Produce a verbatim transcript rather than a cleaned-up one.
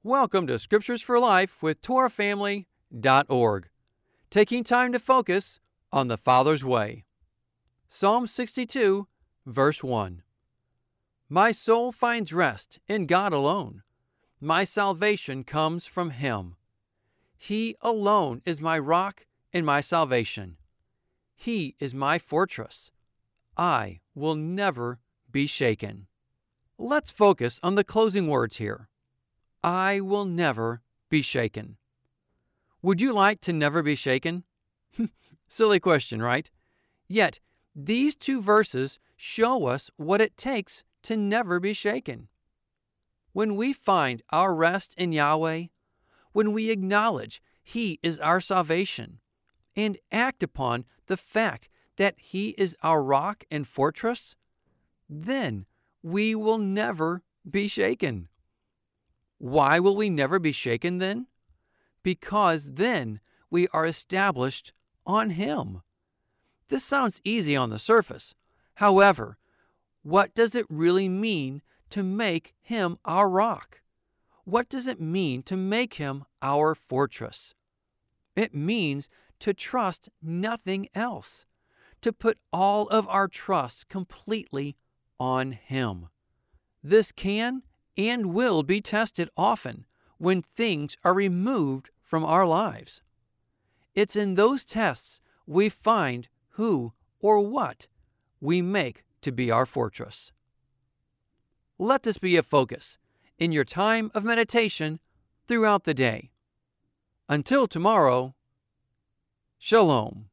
Welcome to Scriptures for Life with Torah Family dot org, taking time to focus on the Father's way. Psalm sixty-two, verse one. My soul finds rest in God alone. My salvation comes from Him. He alone is my rock and my salvation. He is my fortress. I will never be shaken. Let's focus on the closing words here. I will never be shaken. Would you like to never be shaken? Silly question, right? Yet, these two verses show us what it takes to never be shaken. When we find our rest in Yahweh, when we acknowledge He is our salvation, and act upon the fact that He is our rock and fortress, then we will never be shaken. Why will we never be shaken then? Because then we are established on Him. This sounds easy on the surface. However, what does it really mean to make Him our rock? What does it mean to make Him our fortress? It means to trust nothing else, to put all of our trust completely on Him. This can and will be tested often when things are removed from our lives. It's in those tests we find who or what we make to be our fortress. Let this be a focus in your time of meditation throughout the day. Until tomorrow, Shalom.